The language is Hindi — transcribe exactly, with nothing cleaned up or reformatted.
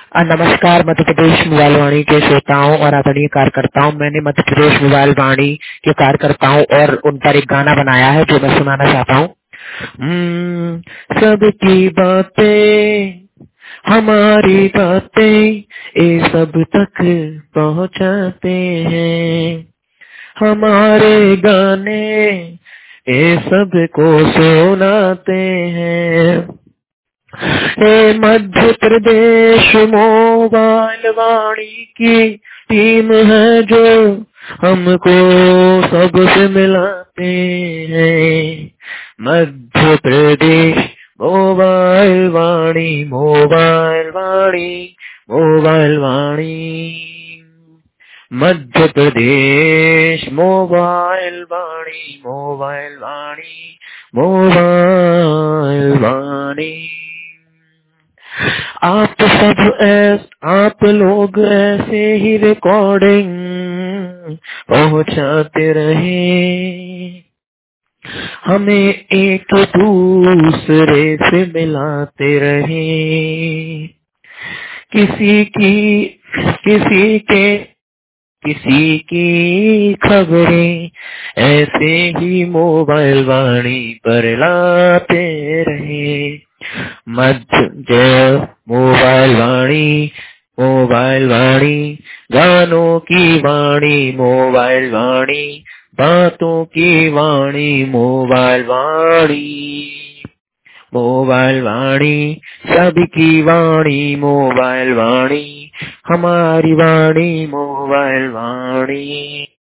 अ, नमस्कार मध्य प्रदेश मोबाइल वाणी के श्रोताओं और आदरणीय कार्यकर्ताओं। मैंने मध्य प्रदेश मोबाइल वाणी के कार्यकर्ताओं और उन पर एक गाना बनाया है जो मैं सुनाना चाहता हूँ। हम्म, सबकी बातें हमारी बातें ये सब तक पहुँचाते हैं, हमारे गाने ये सबको सुनाते हैं। ये मध्य प्रदेश मोबाइल वाणी की टीम है जो हमको सबसे मिलाते हैं। Madhya Pradesh mobile Vani, mobile Vani, mobile Vani. Madhya Pradesh mobile Vani, mobile Vani, mobile Vani. आप सब ऐस आप लोग ऐसे ही रिकॉर्डिंग पहुंचाते रहे, हमें एक दूसरे से मिलाते रहे। किसी की किसी के किसी की खबरें ऐसे ही मोबाइल वाणी पर लाते रहे। मध्य मोबाइल वाणी, मोबाइल वाणी, गानों की वाणी मोबाइल वाणी, बातों की वाणी मोबाइल वाणी, मोबाइल वाणी, सबकी वाणी मोबाइल वाणी, हमारी वाणी मोबाइल वाणी।